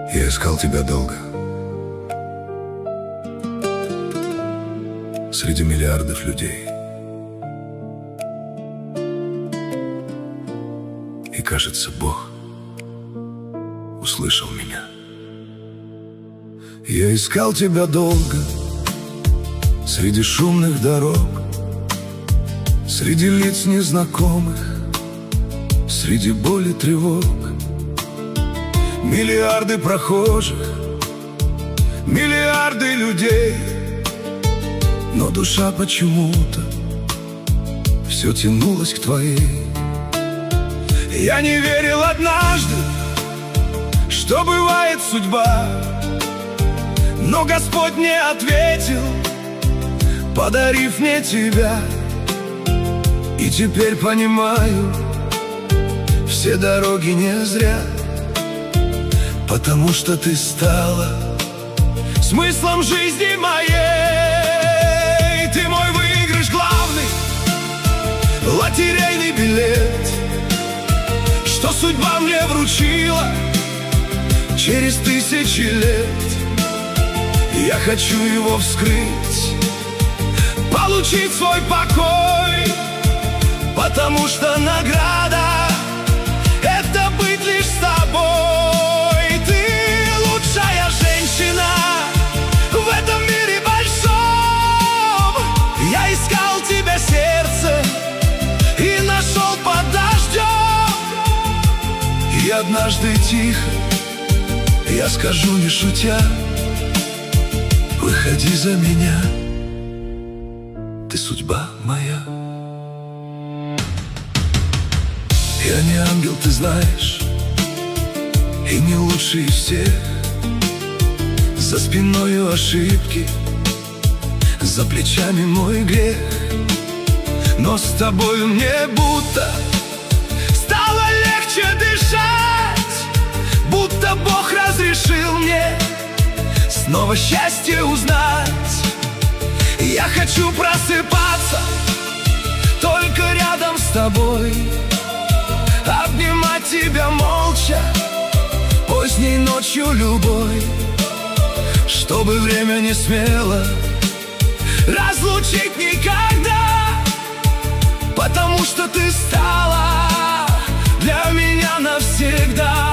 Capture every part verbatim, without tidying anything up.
Я искал тебя долго, среди миллиардов людей. И кажется, Бог услышал меня. Я искал тебя долго, среди шумных дорог, среди лиц незнакомых, среди боли тревог. Миллиарды прохожих, миллиарды людей, но душа почему-то все тянулась к твоей. Я не верил однажды, что бывает судьба, но Господь мне ответил, подарив мне тебя. И теперь понимаю, все дороги не зря, потому что ты стала смыслом жизни моей. Ты мой выигрыш главный, лотерейный билет, что судьба мне вручила через тысячи лет. Я хочу его вскрыть, получить свой покой, потому что награда — это быть лишь с тобой. Ты лучшая женщина в этом мире большом. Я искал тебя сердце и нашел под дождем. И однажды тихо я скажу, не шутя: выходи за меня, ты судьба моя. Я не ангел, ты знаешь, и не лучший из всех. За спиною ошибки, за плечами мой грех, но с тобою мне будто стало легче дышать, будто Бог разрешил мне снова счастье узнать. Я хочу просыпаться только рядом с тобой, обнимать тебя молча поздней ночью любой, чтобы время не смело разлучить никогда, потому что ты стала для меня навсегда.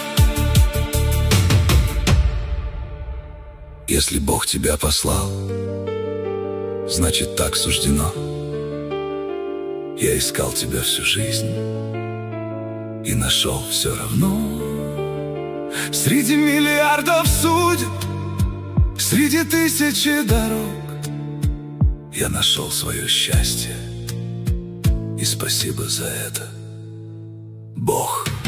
Если Бог тебя послал, значит, так суждено. Я искал тебя всю жизнь и нашел все равно. Среди миллиардов судеб, среди тысячи дорог, я нашел свое счастье, и спасибо за это, Бог.